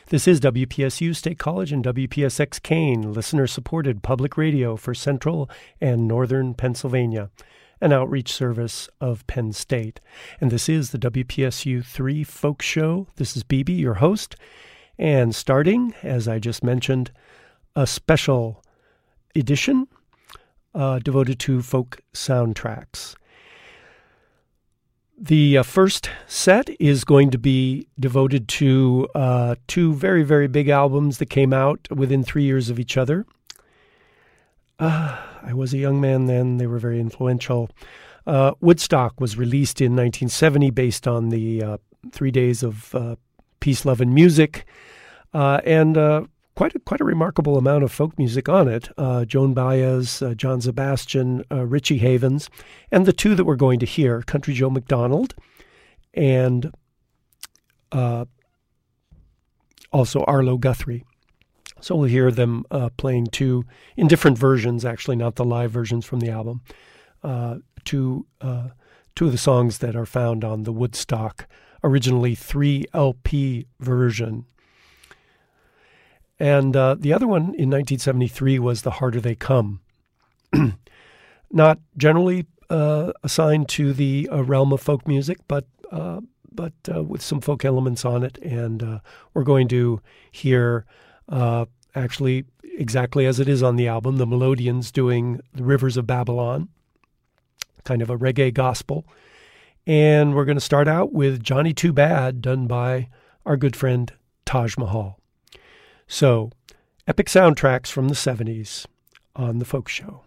This is WPSU State College and WPSX Kane, listener-supported public radio for Central and Northern Pennsylvania, an outreach service of Penn State. And this is the WPSU 3 Folk Show. This is BB, your host, and starting, as I just mentioned, a special edition devoted to folk soundtracks. The first set is going to be devoted to two very, very big albums that came out within 3 years of each other. I was a young man then. They were very influential. Woodstock was released in 1970 based on the 3 days of peace, love, and music, and quite a remarkable amount of folk music on it. Joan Baez, John Sebastian, Richie Havens, and the two that we're going to hear, Country Joe McDonald, and also Arlo Guthrie. So we'll hear them playing two in different versions, actually, not the live versions from the album, two of the songs that are found on the Woodstock, originally 3 LP version. And the other one in 1973 was The Harder They Come. Not generally assigned to the realm of folk music, but with some folk elements on it. And we're going to hear, actually, exactly as it is on the album, the Melodians doing The Rivers of Babylon, kind of a reggae gospel. And we're going to start out with Johnny Too Bad, done by our good friend Taj Mahal. So, epic soundtracks from the 70s on The Folk Show.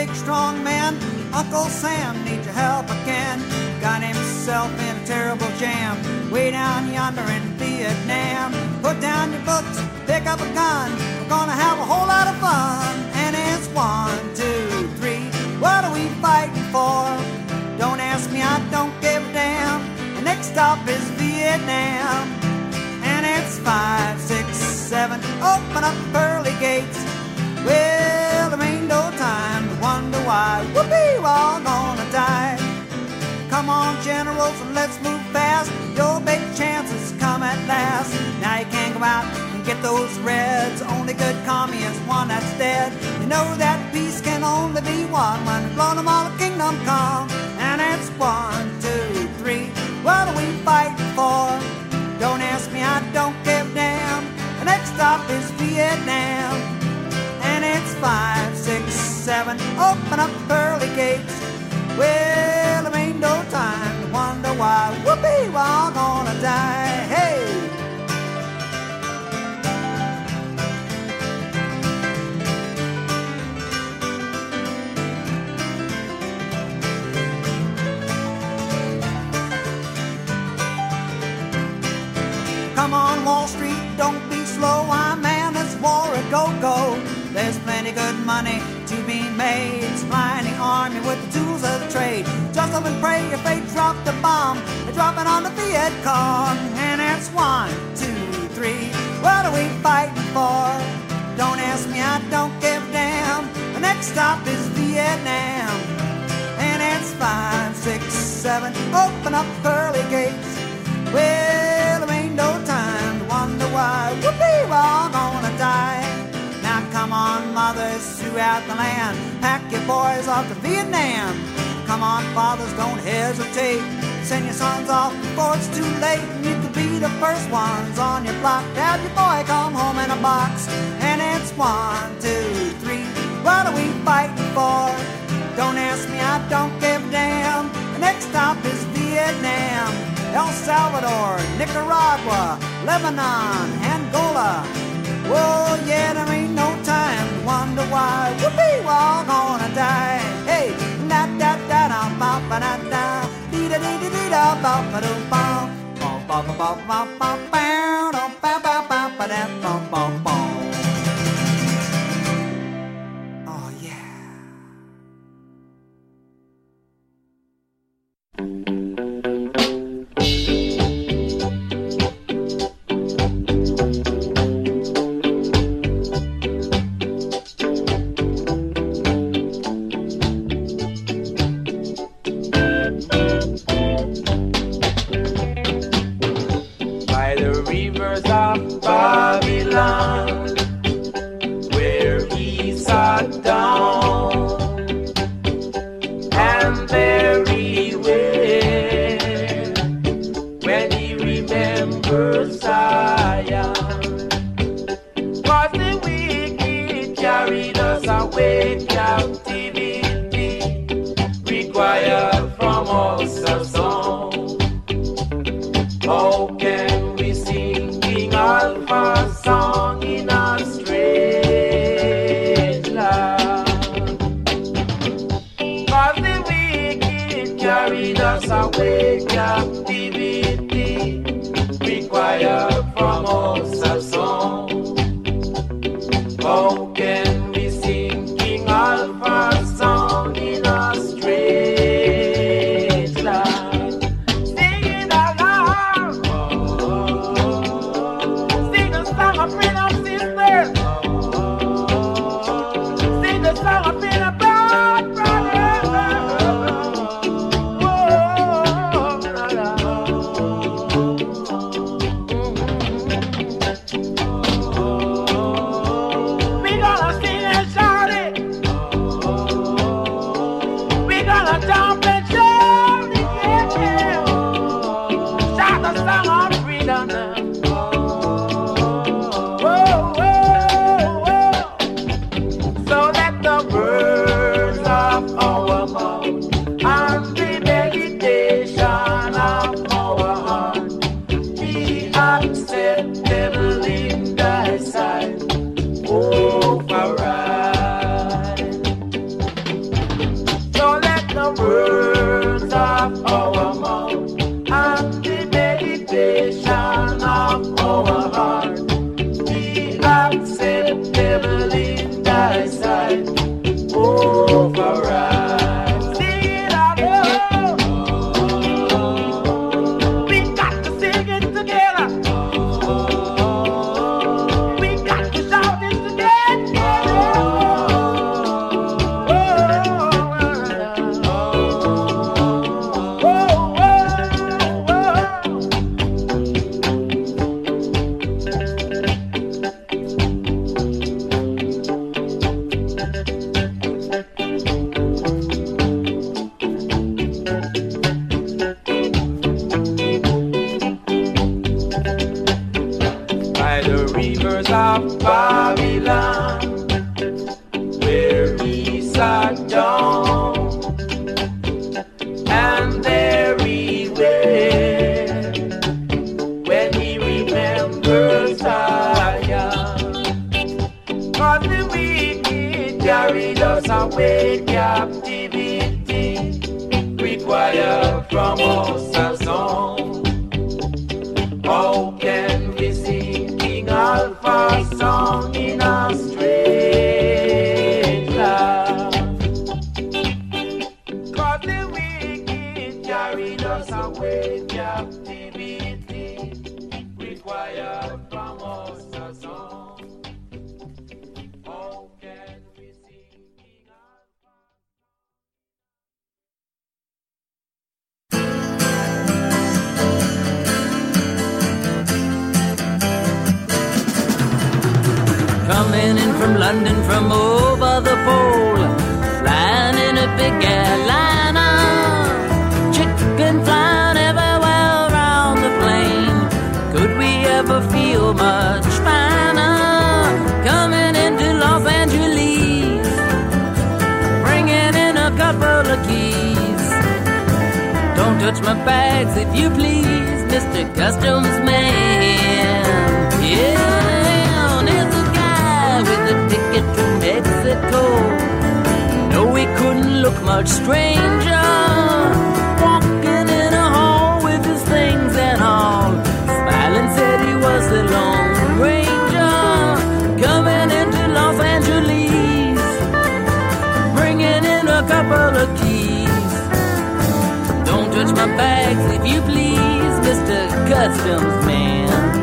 big strong man. Uncle Sam needs your help again. Got himself in a terrible jam way down yonder in Vietnam. Put down your books, pick up a gun. We're gonna have a whole lot of fun. And it's 1, 2, 3. What are we fighting for? Don't ask me, I don't give a damn. The next stop is Vietnam. And it's 5, 6, 7. Open up pearly gates. Well, there ain't no time to wonder why. Whoopee, we're all gonna die. Come on, generals, and let's move fast. Your big chances come at last. Now you can't go out and get those reds. Only good commie is one that's dead. You know that peace can only be won when we blow them all the kingdom come. And it's 1, 2, 3. What are we fighting for? Don't ask me, I don't give a damn. The next stop is Vietnam. And it's 5, 6, 7. Open up pearly gates. Well, there ain't no time to wonder why. Whoopee, we're all gonna die. Hey! Come on, Wall Street, don't be slow. I'm man, it's war a go-go. There's plenty good money to be made, supplying the army with the tools of the trade. Just hope and pray if they drop the bomb, they're dropping on the Viet Cong. And it's 1, 2, 3. What are we fighting for? Don't ask me, I don't give a damn. The next stop is Vietnam. And it's 5, 6, 7. Open up pearly gates. Well, there ain't no time to wonder why. Whoopee, we're all gonna die. Now come on, mothers throughout the land, pack your boys off to Vietnam. Come on, fathers, don't hesitate. Send your sons off before it's too late. And you could be the first ones on your block to have your boy come home in a box. And it's 1, 2, 3. What are we fighting for? Don't ask me, I don't give a damn. The next stop is Vietnam. El Salvador, Nicaragua, Lebanon, Angola. Whoa, yeah, there ain't no time to wonder why. Whoopee, we're all gonna die. Hey, da da da da ba ba da da, dee da dee dee dee da ba ba do ba, ba ba ba ba ba ba ba ba ba ba ba da ba ba ba. Oh yeah. Babylon, where he sat down, and there he went when he remembered Zion. 'Cause the wicked carried us away, captivity required from us a song. How can we sing King Alpha's song in a strange land? 'Cause the wicked carried us away, captivity required from us a song. How can we sing King Alpha's song in a strange land? Sing it aloud. Sing a song of freedom, sisters. Sing a song of freedom, brothers. Whoa, la, la. the words of our mouth and the meditation of our heart be acceptable in thy sight. Override. Sing it out loud. We got to sing it together. We got to shout it together. Of Babylon, where he sat down, and there he went when he remembered Zion. Cause the wicked carried us away captivity, required from us a song. How can we sing King Alpha's song in a strange land? Cause the wicked carried us away captivity, required from us a song. How can we sing King Alpha? Coming in from London from over the pole, flying in a big airliner, chicken flying everywhere around the plane. Could we ever feel much finer? Coming into Los Angeles, bringing in a couple of keys. Don't touch my bags if you please, Mr. Customs Man. Yeah. Ticket to Mexico. No, we couldn't look much stranger, walking in a hall with his things and all. Smiling said he was the Lone Ranger, coming into Los Angeles, bringing in a couple of keys. Don't touch my bags if you please, Mr. Customs Man.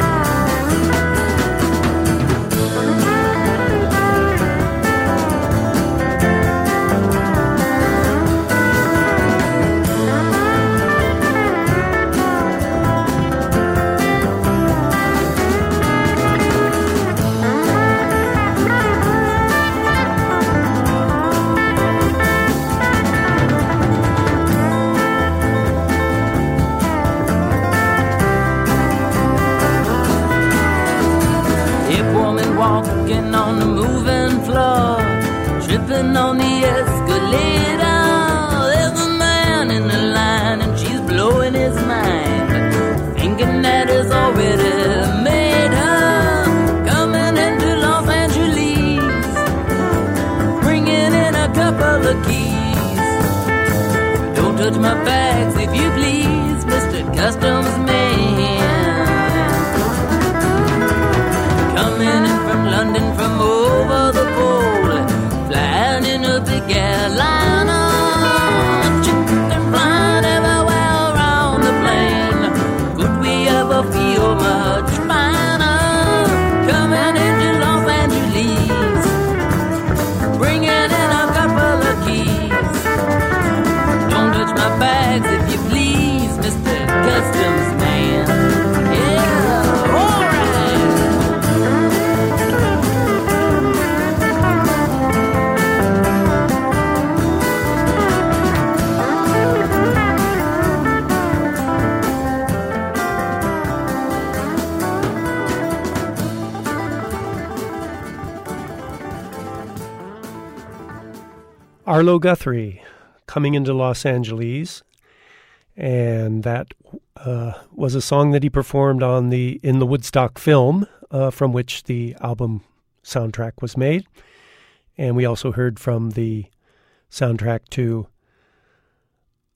Walking on the moving floor, tripping on the escalator. There's a man in the line and she's blowing his mind, thinking that it's already made her. Coming into Los Angeles, bringing in a couple of keys. Don't touch my bags if you please, Mr. Customs Man. Coming in from London from over the pole, flying in a big airliner, chicken flying everywhere around the plane. Could we ever feel much finer? Coming into Los Angeles, bringing in a couple of keys. Don't touch my bags if you please, Mr. Customs Man. Yeah, all right. Arlo Guthrie, Coming into Los Angeles, and that was a song that he performed in the Woodstock film, from which the album soundtrack was made. And we also heard from the soundtrack to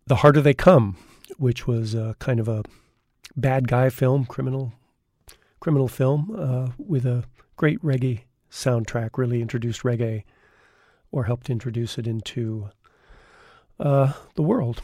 The Harder They Come, which was kind of a bad guy film, criminal film, with a great reggae soundtrack, really introduced reggae, or helped introduce it into the world.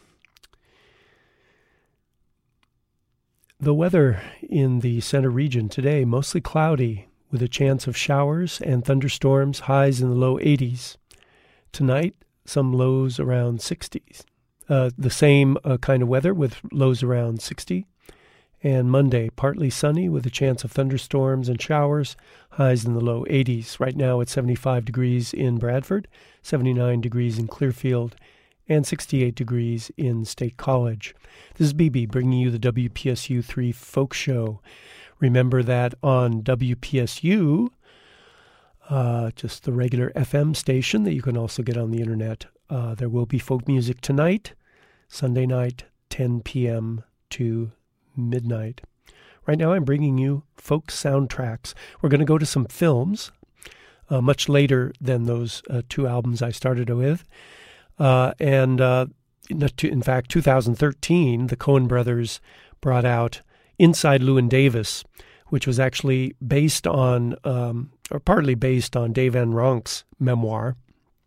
The weather in the center region today, mostly cloudy, with a chance of showers and thunderstorms, highs in the low 80s. Tonight, some lows around 60s. The same kind of weather with lows around 60. And Monday, partly sunny with a chance of thunderstorms and showers, highs in the low 80s. Right now it's 75 degrees in Bradford, 79 degrees in Clearfield, and 68 degrees in State College. This is BB bringing you the WPSU 3 Folk Show. Remember that on WPSU, just the regular FM station that you can also get on the internet, there will be folk music tonight, Sunday night, 10 p.m. to midnight. Right now I'm bringing you folk soundtracks. We're going to go to some films much later than those two albums I started with. In fact, 2013, the Coen brothers brought out Inside Llewyn Davis, which was actually based on, or partly based on Dave Van Ronk's memoir.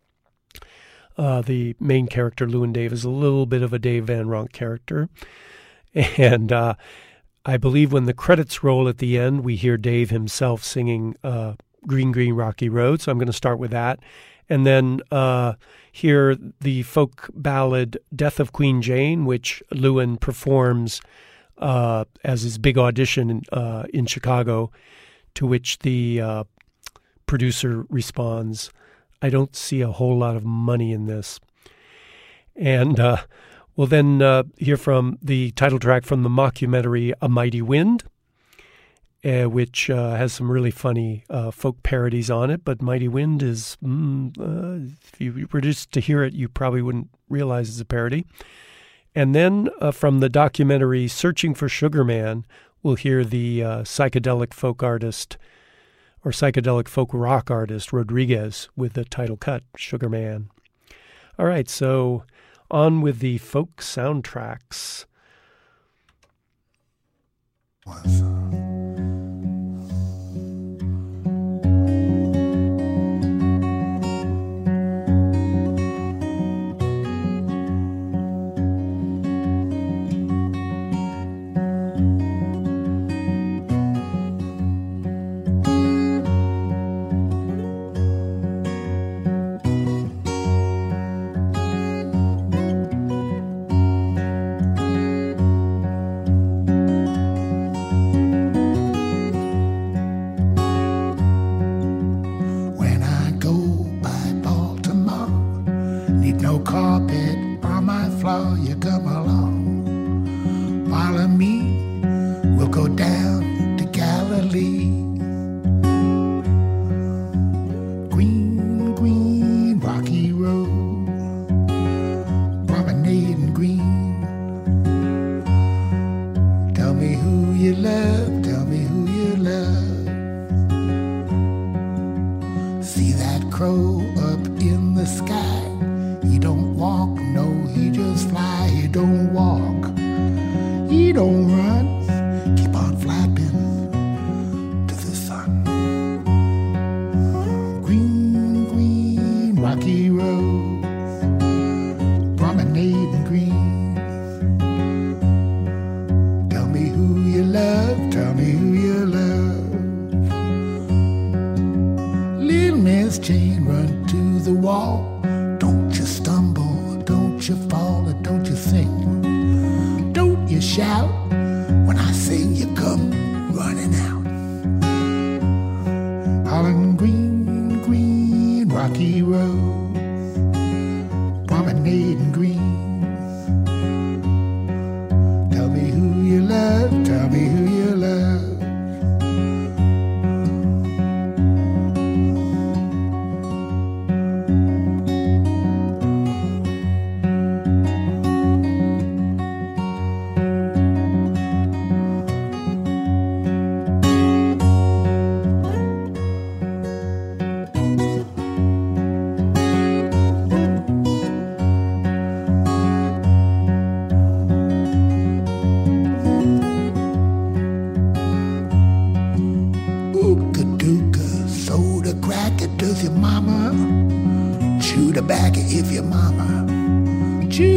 The main character, Llewyn Davis, is a little bit of a Dave Van Ronk character. And I believe when the credits roll at the end, we hear Dave himself singing Green, Green, Rocky Road. So I'm going to start with that. And then hear the folk ballad Death of Queen Jane, which Llewyn performs as his big audition in Chicago, to which the producer responds, "I don't see a whole lot of money in this." And we'll then hear from the title track from the mockumentary A Mighty Wind, which has some really funny folk parodies on it. But Mighty Wind is, if you were just to hear it, you probably wouldn't realize it's a parody. And then from the documentary Searching for Sugar Man, we'll hear the psychedelic folk artist, or psychedelic folk rock artist, Rodriguez, with the title cut, Sugar Man. All right, so on with the folk soundtracks.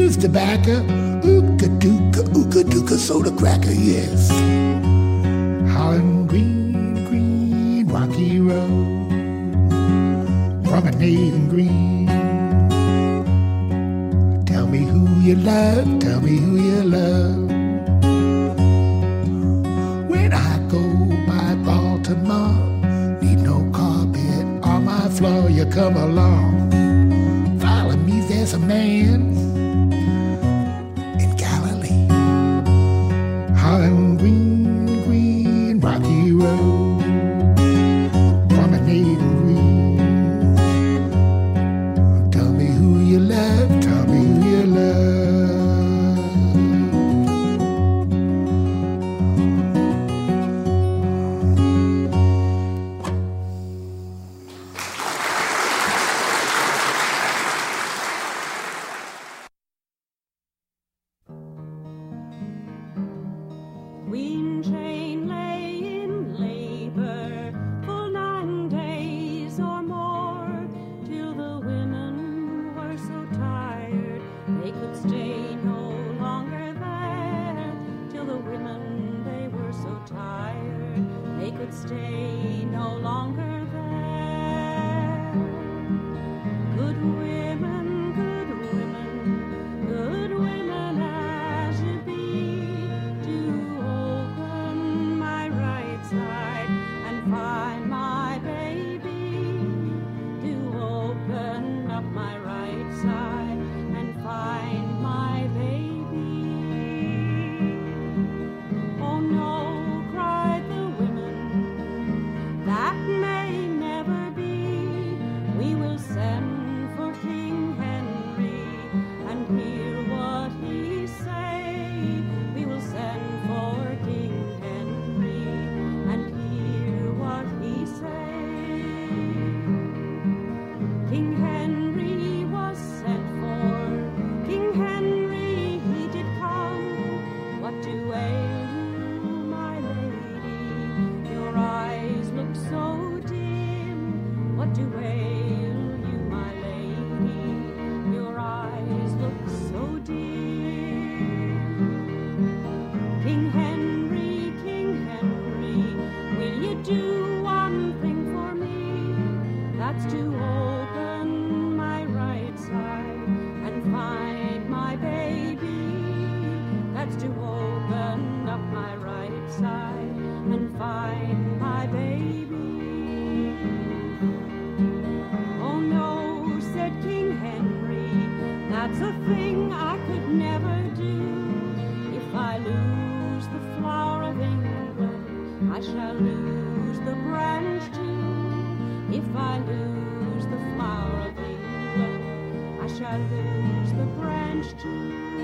chews tobacco, ooka dooka soda cracker, yes. Holland green, green, rocky road, promenading green. Tell me who you love, tell me who you love. When I go by Baltimore, need no carpet on my floor, you come along. Follow me, there's a man in Galilee. Holland green, green, rocky road, promenading green. Tell me who you love, tell me who you love. Queen Jane lay in labor for 9 days or more, till the women were so tired they could stay no longer there. Till the women, they were so tired they could stay no longer there. Good women, good women, good women as you be, do open my right side and find my baby. Do open up my right side and find my baby. Oh no, cried the women, that may never be. We will send for King Henry and hear what he say. We will send for King Henry and hear what he say. King Henry was sent for, King Henry he did come. What do ail you, my lady? Your eyes look so dim. What do ail you, my lady? Your eyes look so dim. King Henry, will you do one thing for me? That's to open my right side and find my baby. That's to open up my right side and find my baby. Oh no, said King Henry, that's a thing I could never do. If I lose the flower of England, I shall lose the branch too. If I lose the flower of England, I shall lose the branch too.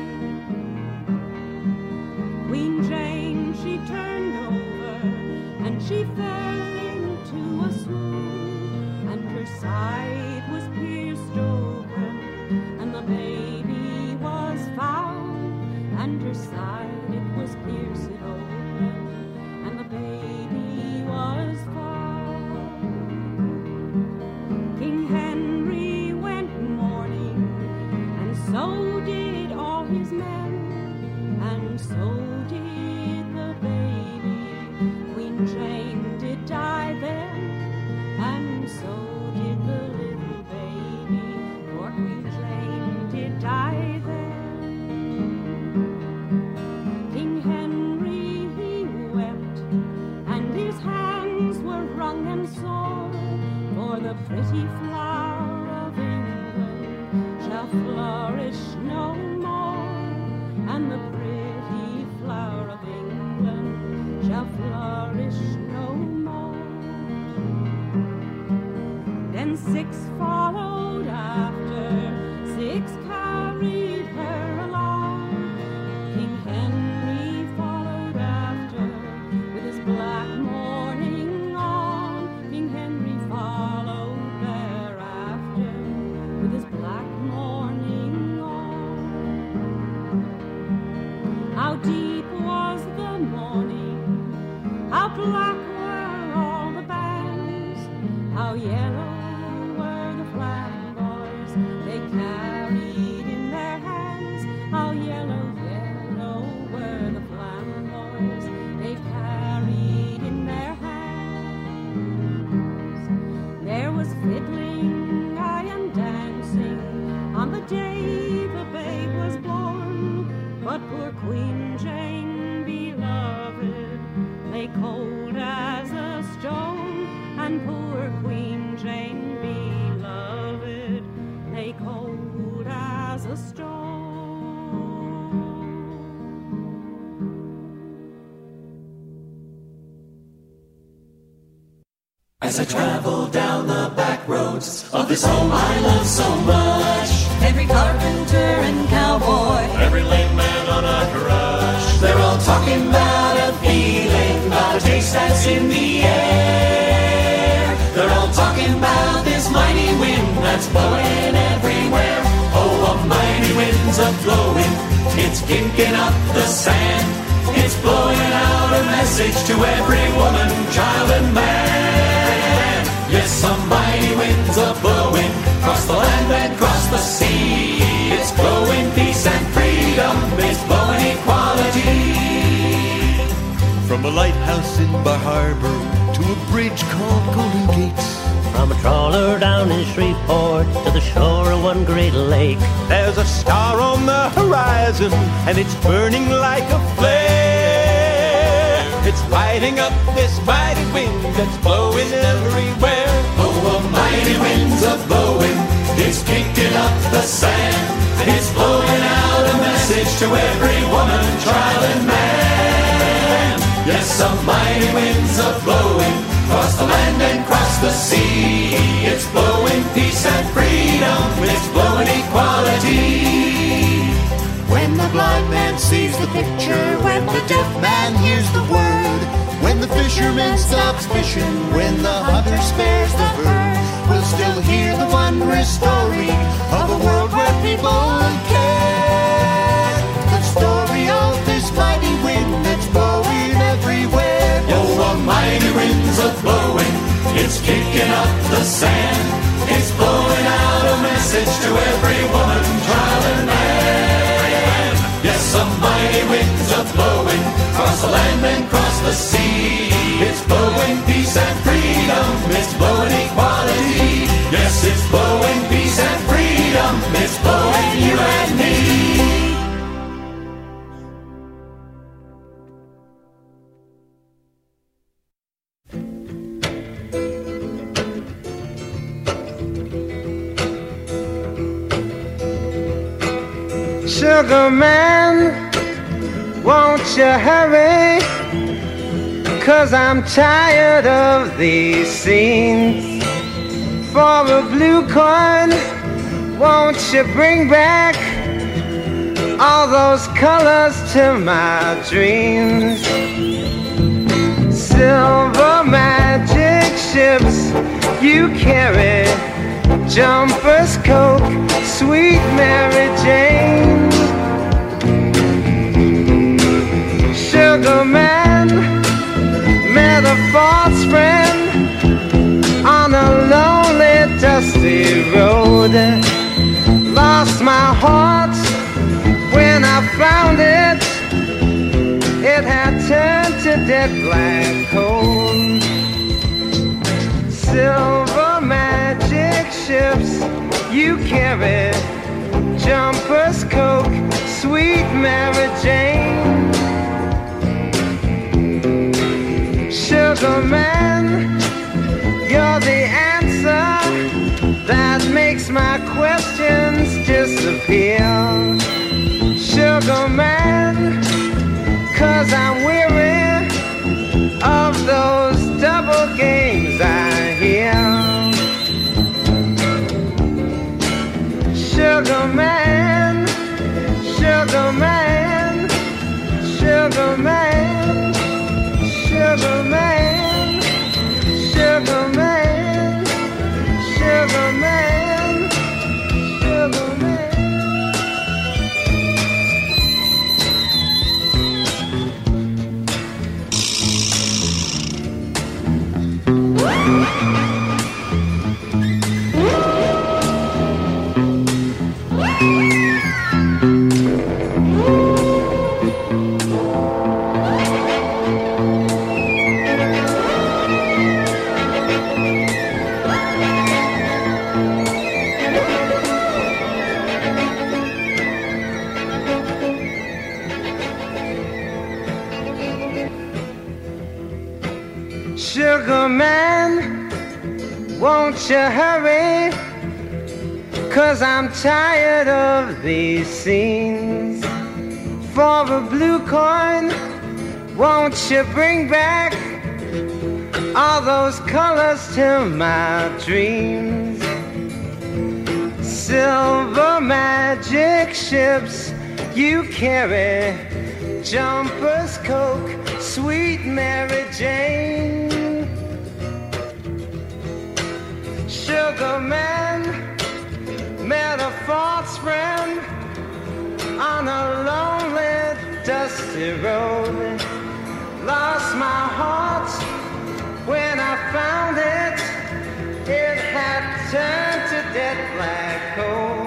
Queen Jane, she turned over and she fell into a swoon, and her side was pierced open and the baby was found. And her side it was pierced open and the baby was found. King Henry went mourning, and so did all his men, and so did the baby. Queen Jane did die then, and so did the little baby, for Queen Jane did die then. King Henry he wept, and his hands were wrung and sore, for the pretty flower of England shall flourish no more, and the pretty flower Queen Jane beloved lay cold as a stone, and poor Queen Jane beloved lay cold as a stone. As I travel down the back roads of this home I love so much, Every carpenter and cowboy, every lame man on a crush, they're all talking about a feeling, about a taste that's in the air. They're all talking about this mighty wind that's blowing everywhere. Oh, a mighty wind's a-blowing, it's kicking up the sand. It's blowing out a message to every woman, child and man. Yes, a mighty wind's a-blowing, across the land and cross the sea. It's blowing peace and freedom, it's blowing equality. From a lighthouse in Bar Harbor to a bridge called Golden Gates, from a trawler down in Shreveport to the shore of one great lake, there's a star on the horizon and it's burning like a flare. It's lighting up this mighty wind that's blowing everywhere. Oh, a mighty wind's a-blowing, it's kicking up the sand. It's blowing out a message to every woman, child and man. Yes, a mighty wind's a-blowing, across the land and cross the sea. It's blowing peace and freedom, it's blowing equality. When the blind man sees the picture, when the deaf man hears the word, when the fisherman stops fishing, when the hunter spares the herd, we'll still hear the wondrous story of a world where people care. The story of this mighty wind that's blowing everywhere. Oh, a mighty wind's a-blowing, it's kicking up the sand. It's blowing out a message to every woman, child and man. Yes, a mighty wind's a-blowing, across the land and cross the sea. It's blowing peace and freedom, it's blowing equality. Yes, it's blowing peace and freedom, it's blowing you and me. Sugar man, won't you hurry? 'Cause I'm tired of these scenes. For a blue coin, won't you bring back all those colors to my dreams? Silver magic ships you carry, jumpers, Coke, sweet Mary Jane. Sugar man met a false friend on a lonely, dusty road. Lost my heart when I found it. It had turned to dead black coal. Silver magic ships you carry, jumpers, Coke, sweet Mary Jane. Sugar man, you're the answer that makes my questions disappear. Sugar man, 'cause I'm weary of those double games I hear. Sugar man, sugar man, sugar man, sugar man, sugar man, sugar man, sugar man. Sugar man, won't you hurry? 'Cause I'm tired of these scenes. For a blue coin, won't you bring back all those colors to my dreams? Silver magic ships you carry, jumpers, Coke, sweet Mary Jane. Sugar man, met a false friend on a lonely, dusty road. Lost my heart when I found it. It had turned to dead black coal.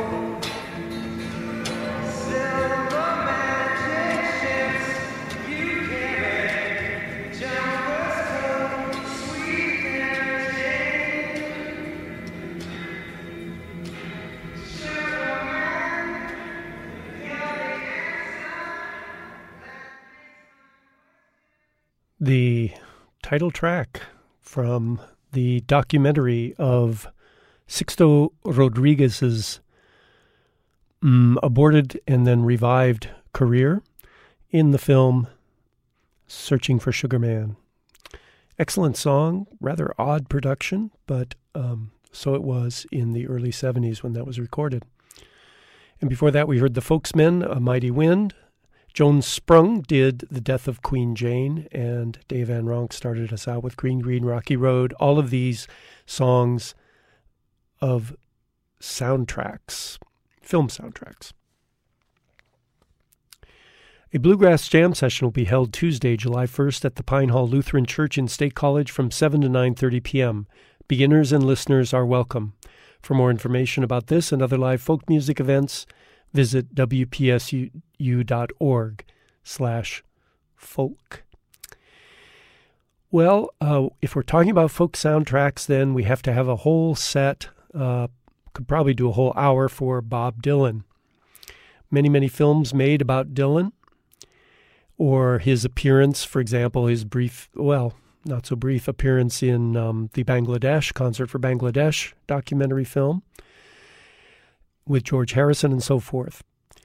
Silver magic ships you carry, jumpers, Coke, sweet Mary Jane. Sugar man, you're the answer. The title track from the documentary of Sixto Rodriguez's aborted and then revived career in the film Searching for Sugar Man. Excellent song, rather odd production, but so it was in the early 70s when that was recorded. And before that, we heard the Folksmen, A Mighty Wind. Joan Sprung did The Death of Queen Jane, and Dave Van Ronk started us out with Green Green Rocky Road. All of these songs of soundtracks, film soundtracks. A Bluegrass Jam session will be held Tuesday, July 1st at the Pine Hall Lutheran Church in State College from 7 to 9:30 p.m. Beginners and listeners are welcome. For more information about this and other live folk music events, visit wpsu.org/folk. Well, if we're talking about folk soundtracks, then we have to have a whole set. Could probably do a whole hour for Bob Dylan. Many, many films made about Dylan, or his appearance, for example, his brief, well, not so brief appearance in the Bangladesh, Concert for Bangladesh documentary film with George Harrison and so forth.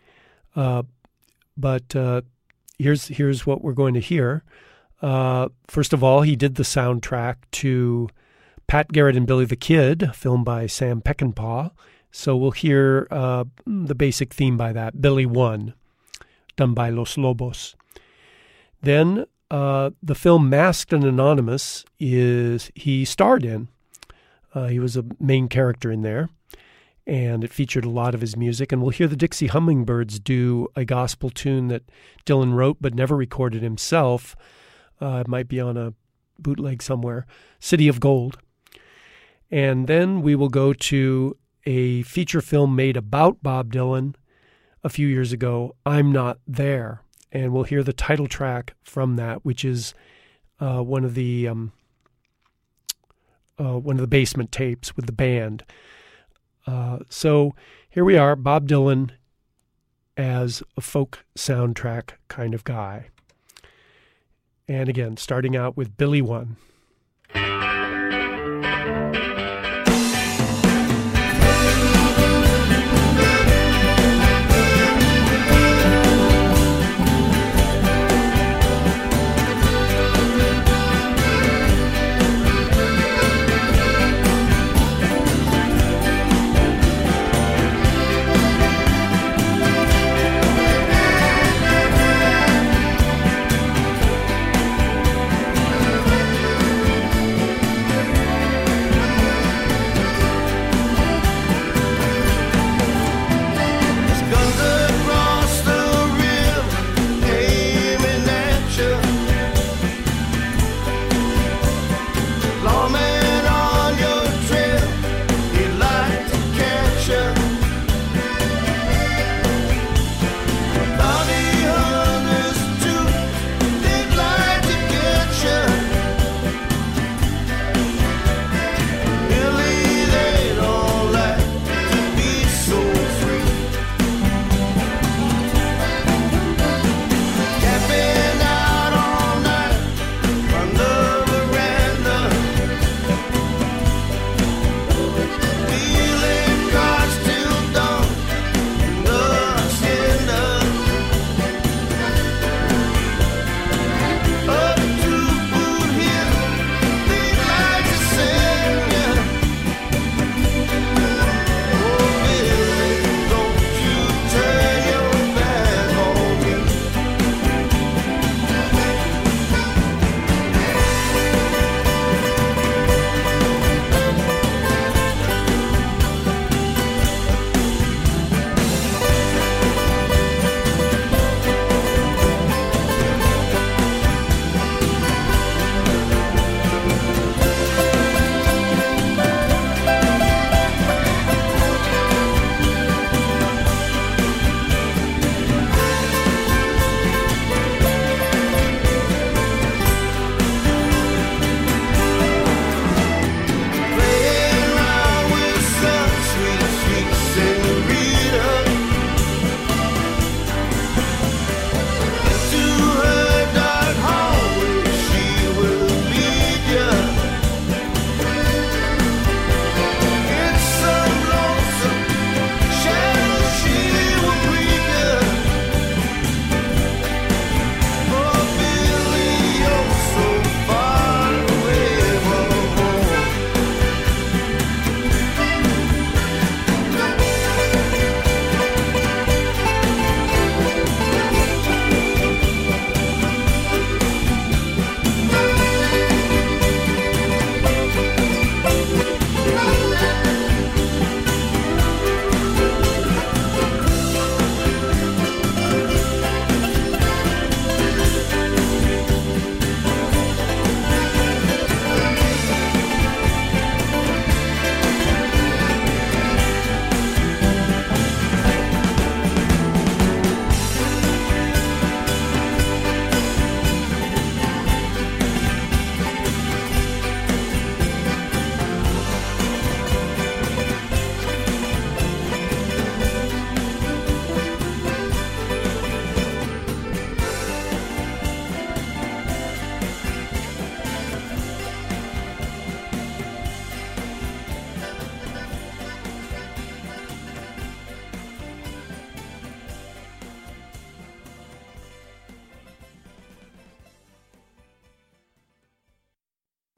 But here's what we're going to hear. First of all, he did the soundtrack to Pat Garrett and Billy the Kid, a film by Sam Peckinpah. So we'll hear the basic theme by that, Billy One, done by Los Lobos. Then the film Masked and Anonymous he starred in. He was a main character in there, and it featured a lot of his music. And we'll hear the Dixie Hummingbirds do a gospel tune that Dylan wrote but never recorded himself. It might be on a bootleg somewhere, City of Gold. And then we will go to a feature film made about Bob Dylan a few years ago, I'm Not There. And we'll hear the title track from that, which is one of the basement tapes with the band. So here we are, Bob Dylan as a folk soundtrack kind of guy. And again, starting out with Billy One.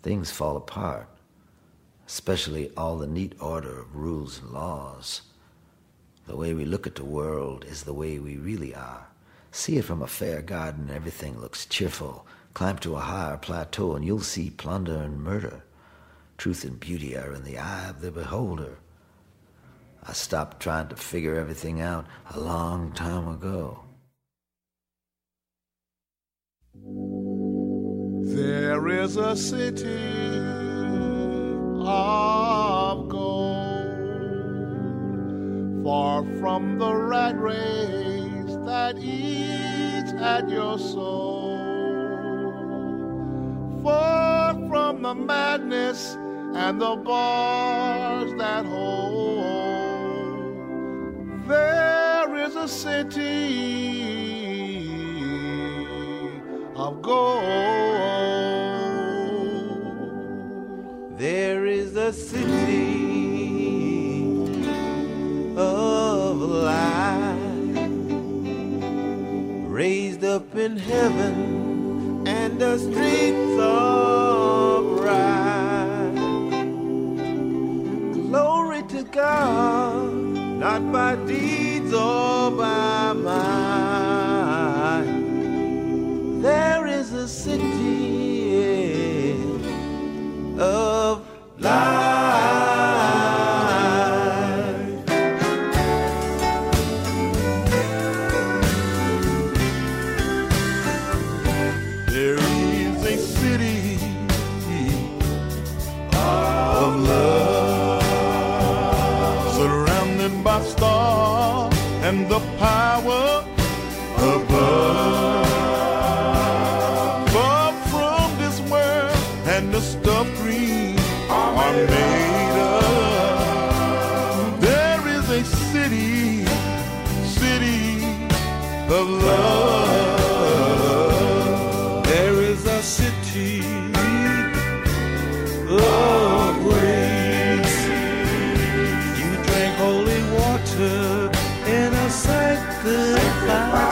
things fall apart, especially all the neat order of rules and laws. The way we look at the world is the way we really are. See it from a fair garden, everything looks cheerful. Climb to a higher plateau and you'll see plunder and murder. Truth and beauty are in the eye of the beholder. I stopped trying to figure everything out a long time ago. There is a city of gold, far from the rat race that eats at your soul, far from the madness and the bars that hold. There is a city of gold. There is a city of light, raised up in heaven, and the streets are bright. Glory to God, not by deeds or by might. There is a city of light. There is a city of love, surrounded by stars and the power above. Far from this world and the stuff green are made of. There is a city of love. There is a city of grace. You drank holy water in a sanctified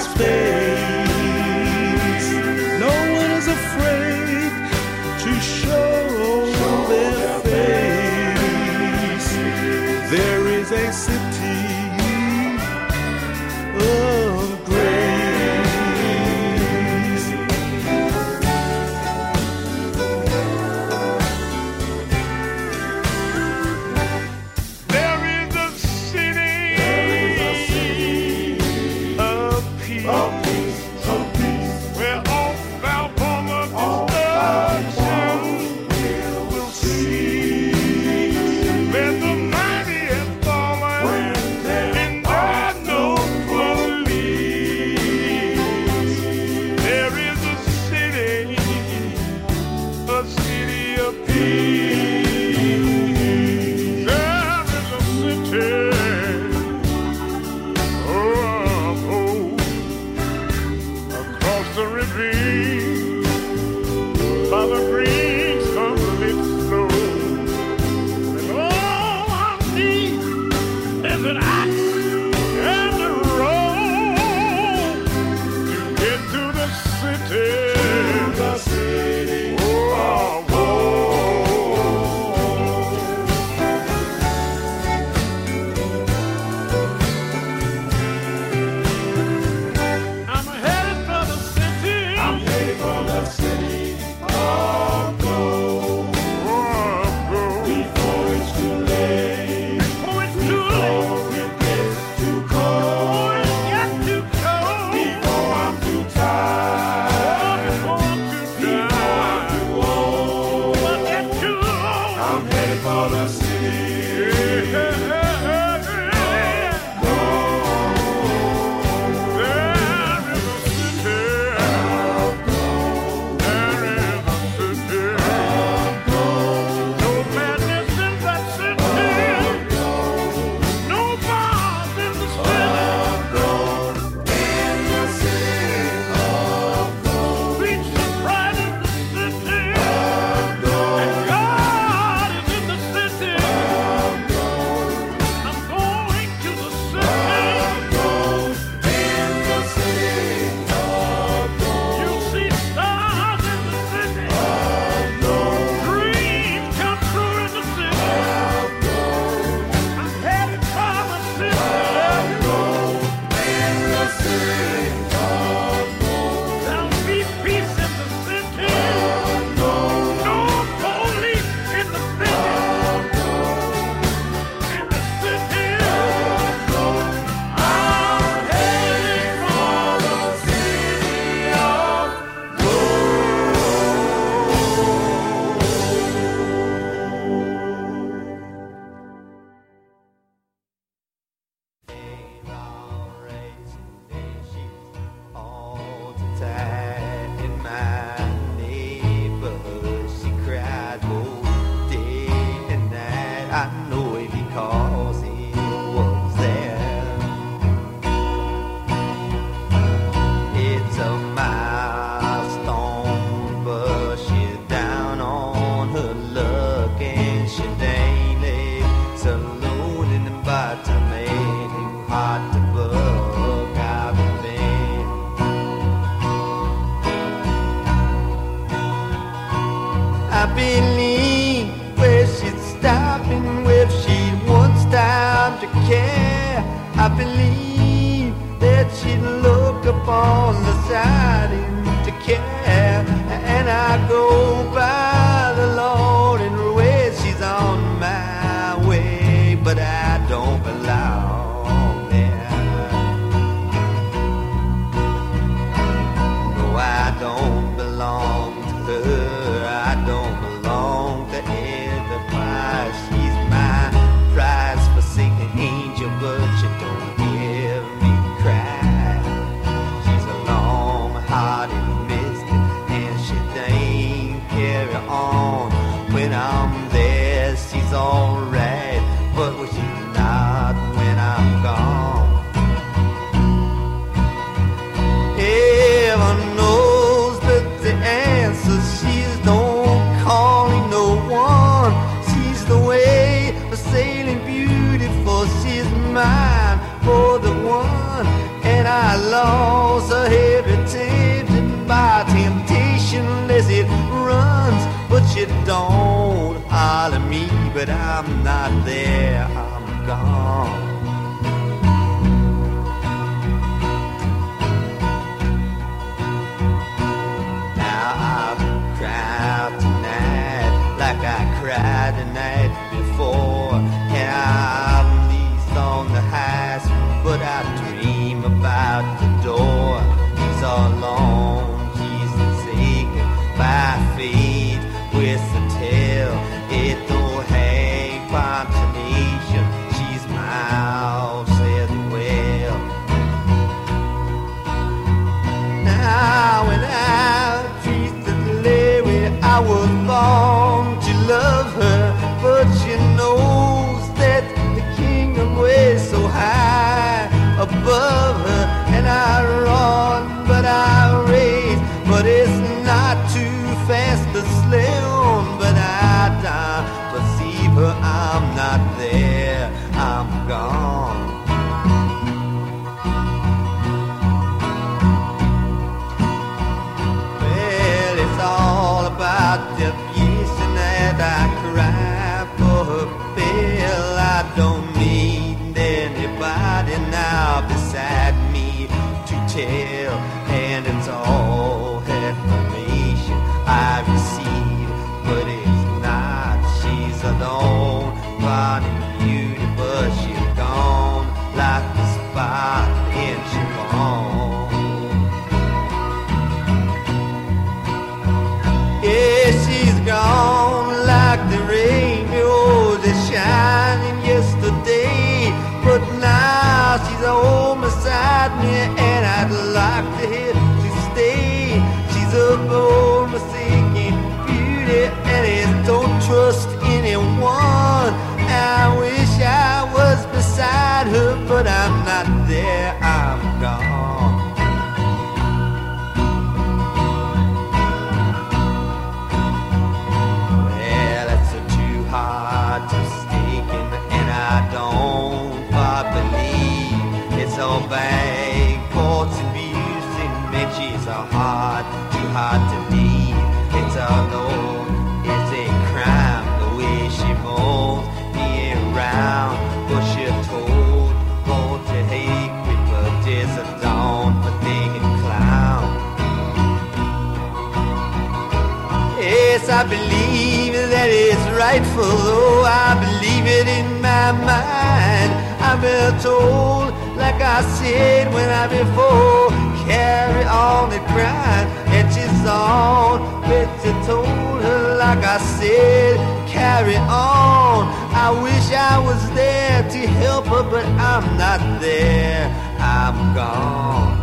space. No one is afraid to show their face. There is a city of grace. There is a city of peace, where all foul form of destruction will cease. Where the mighty have fallen and God no police. There is a city of peace. There is a city of hope across the ravine by the green sunlit snow. And all I need is an axe and a rope to get to the city. Oh, I'm headed for the city. believe where she'd stop and if she'd once time to care. I believe that she'd look upon the side and to care. And I go by the Lord and where she's on my way, but I don't belong there. No, I don't belong to her. I don't belong to everybody. She's my prize forsaken angel, but she don't give me cry. She's a long-hearted mystic, and she ain't carry on. When I'm there, she's alright, but when she's not, when I'm gone. Heaven knows that the answer, she's don't calling no one. She's the way for sailing beautiful, she's mine for the one. And I lost her every tempted by temptation as it runs, but she don't holler me, but I'm not there, I'm gone. Like I cried the night before, and I'm least on the highest, but I dream about the door. He's all alone, he's forsaken by fate, with the tail, it don't hang consolation. She's mild, said the whale. Now when I treat the lady I was born to love her, but she knows that the kingdom way so high above her. And I run, but I race, but it's not too fast to slay on. But I don't perceive her, I'm not there, I'm gone. Well, it's all about the I cry for her bill. I don't need anybody now beside me to tell, and it's all information I receive, but it's not. She's alone, finding beauty, but she's gone like the spot in Chiffon. Yeah, she's gone like the rainbow that shining yesterday, but now she's home beside me, and I'd like to have to stay. She's a bold, forsaken beauty, and it don't trust anyone. I wish I was beside her, but I'm not there, I'm gone. Hard to mistaken, and I don't believe it's all vague thoughts and views and mentions are too hard to leave. It's all known, it's a crime the way she moves me around, but she told go to hate me, but there's a dawn for thinking clown. Yes, I believe that it's rightful, though I believe it in my mind. I've been told, like I said when I before, carry on and cry, and she's on. Betty told her, like I said, carry on. I wish I was there to help her, but I'm not there, I'm gone.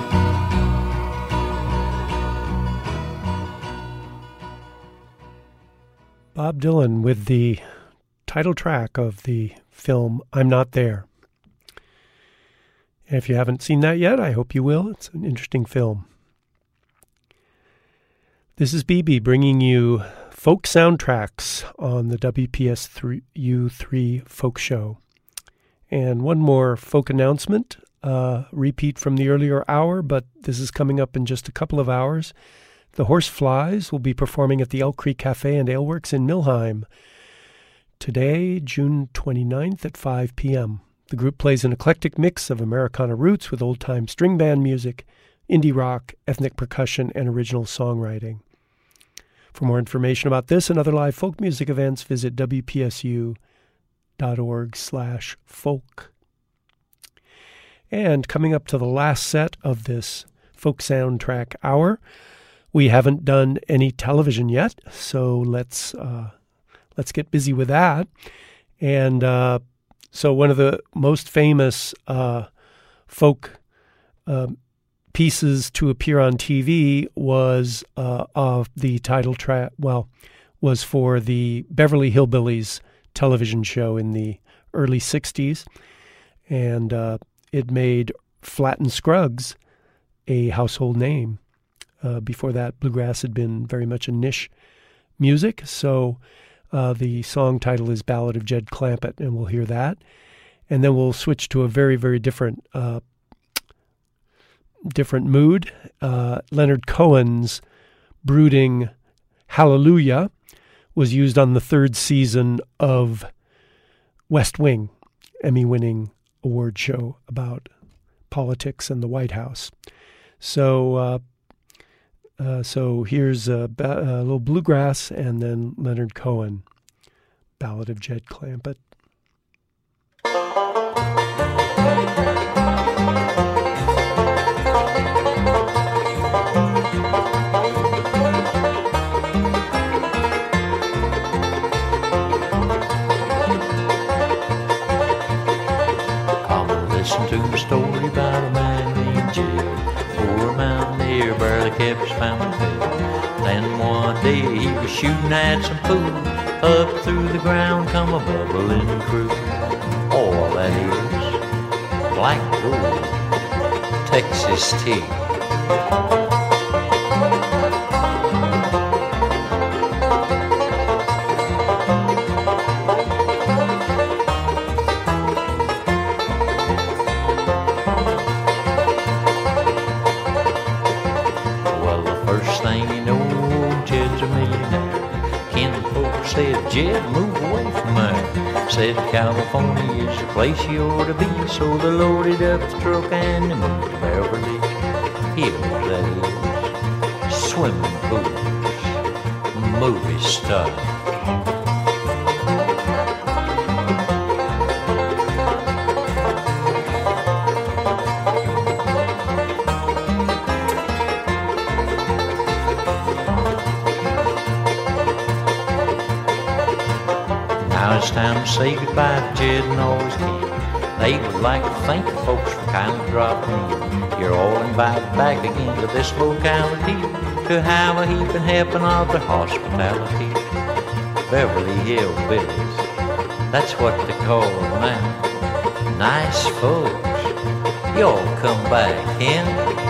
Bob Dylan with the title track of the film I'm Not There. And if you haven't seen that yet, I hope you will. It's an interesting film. This is BB bringing you folk soundtracks on the WPSU3 Folk Show. And one more folk announcement, repeat from the earlier hour, but this is coming up in just a couple of hours. The Horseflies will be performing at the Elk Creek Cafe and Ale Works in Millheim today, June 29th at 5 p.m. The group plays an eclectic mix of Americana roots with old-time string band music, indie rock, ethnic percussion, and original songwriting. For more information about this and other live folk music events, visit wpsu.org/folk. And coming up to the last set of this folk soundtrack hour, we haven't done any television yet, so let's get busy with that. And so one of the most famous folk pieces to appear on TV was of the title track. Well, was for the Beverly Hillbillies television show in the early '60s, and it made Flatt and Scruggs a household name. Before that, bluegrass had been very much a niche music. So the song title is Ballad of Jed Clampett, and we'll hear that. And then we'll switch to a very, very different mood. Leonard Cohen's brooding Hallelujah was used on the third season of West Wing, Emmy-winning award show about politics and the White House. So here's a little bluegrass, and then Leonard Cohen, Ballad of Jed Clampett. Listen to a story about a man named Jed. Poor mountaineer barely kept his family fed. Then one day he was shooting at some food. Up through the ground come a bubbling crude. All that is black gold, Texas tea. Said, Jed, move away from there. Said, California is the place you ought to be. So they loaded up the truck and they moved to Beverly Hills, that is. Swimming pools, movie stars. It's time to say goodbye to Jed and all his kin. They would like to thank the folks for kindly dropping in. You're all invited back again to this locality to have a heaping helping of their hospitality. Beverly Hillbillies, that's what they call them now. Nice folks, y'all come back in.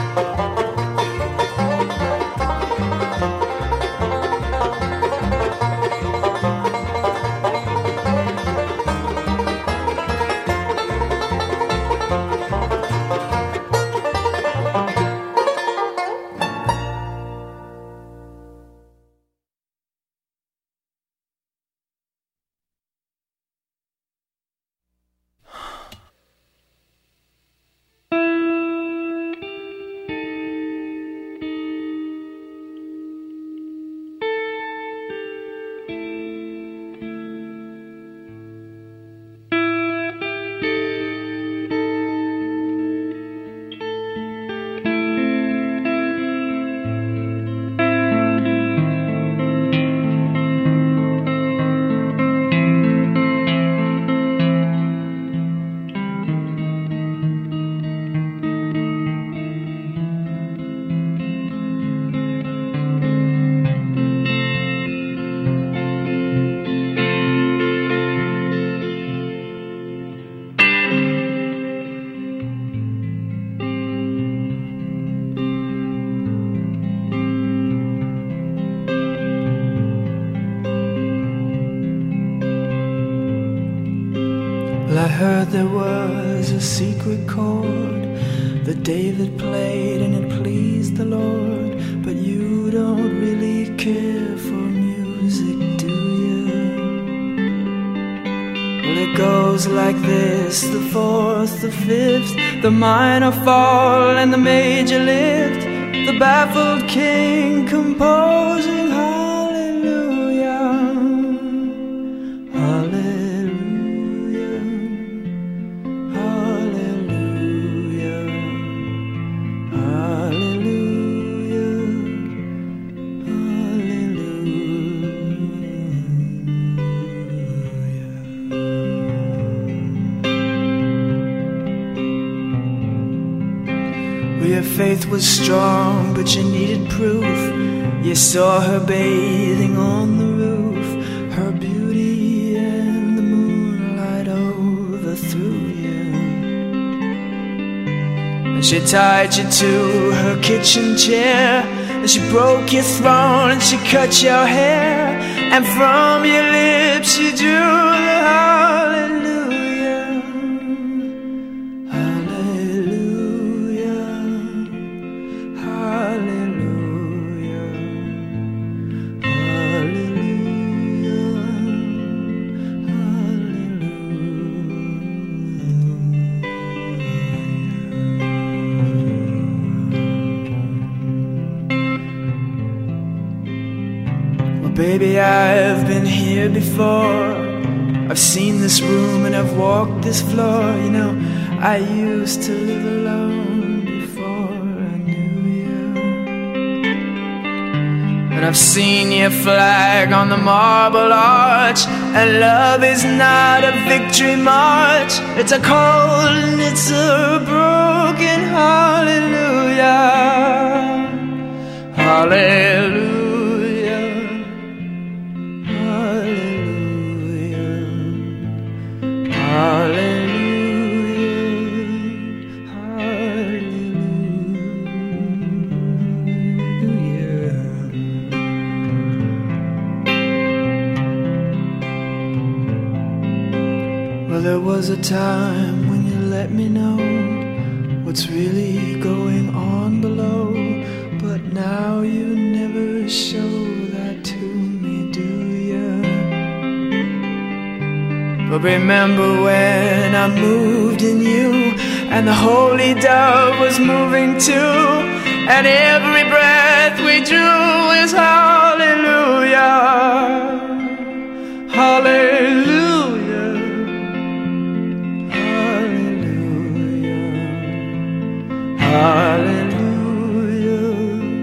Well, I heard there was a secret chord that David played and it pleased the Lord, but you don't like this, the fourth, the fifth, the minor fall and the major lift, the baffled king composing hallelujah, hallelujah, hallelujah, hallelujah, hallelujah. Your faith was strong, but you needed proof. You saw her bathing on the roof, her beauty and the moonlight overthrew you. And she tied you to her kitchen chair, and she broke your throne and she cut your hair, and from your lips she drew the hallelujah, hallelujah, hallelujah, baby, I've been here before. I've seen this room and I've walked this floor. You know, I used to live alone before I knew you. And I've seen your flag on the marble arch, and love is not a victory march. It's a cold and it's a broken hallelujah, hallelujah. There was a time when you let me know what's really going on below, but now you never show that to me, do you? But remember when I moved in you, and the holy dove was moving too, and every breath we drew is hallelujah, hallelujah. Hallelujah,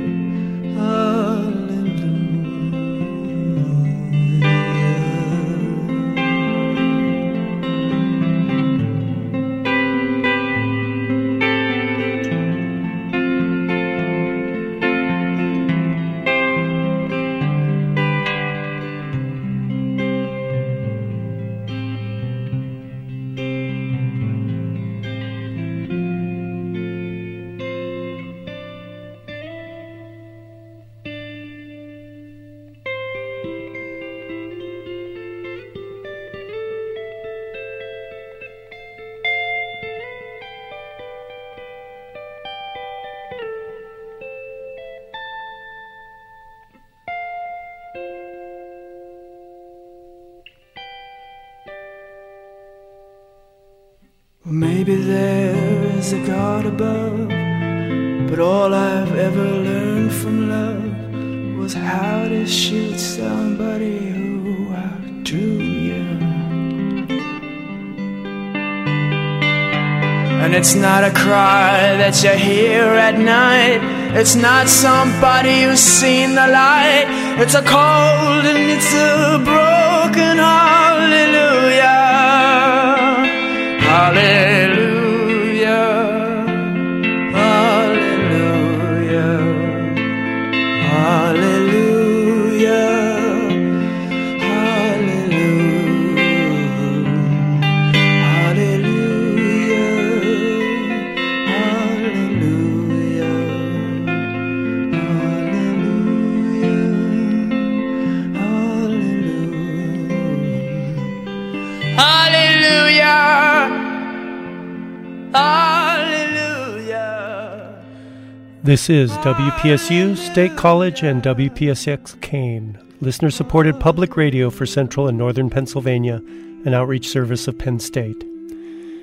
Well, maybe there is a God above, but all I've ever learned from love was how to shoot somebody who outdrew you. And it's not a cry that you hear at night, it's not somebody who's seen the light, it's a cold and it's a broken hallelujah, hallelujah, hallelujah, hallelujah, This is WPSU, State College, and WPSX Kane, listener-supported public radio for Central and Northern Pennsylvania, an outreach service of Penn State.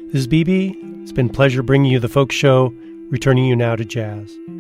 This is BB. It's been a pleasure bringing you the folk show, returning you now to jazz.